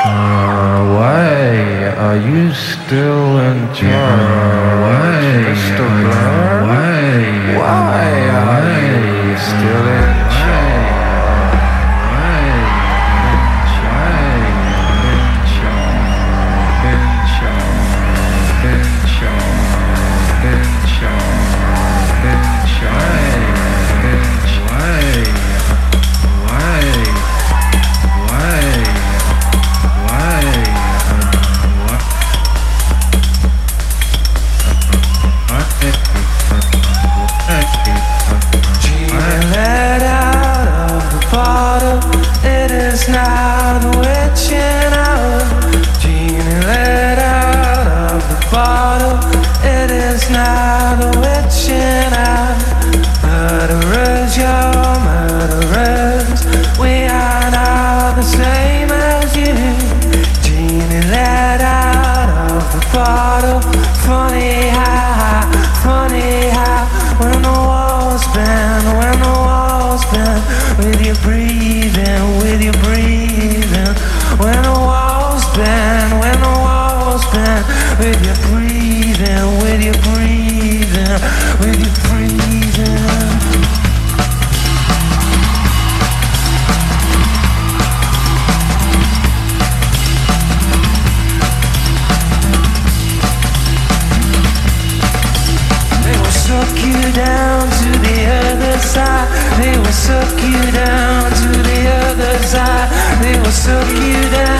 Why are you still in charge, Mr. Blair? Why are you still in charge? Now the witching hour, genie let out of the bottle. It is now the witching hour. Murderers, you're murderers. We are now the same as you. Genie let out of the bottle. Funny how when the walls bend, with your breathing, with your breathing. When the walls bend, with your breathing, with your breathing, with your breathing. They will suck you down to the other side. They will suck you down to the other side. They will suck you down.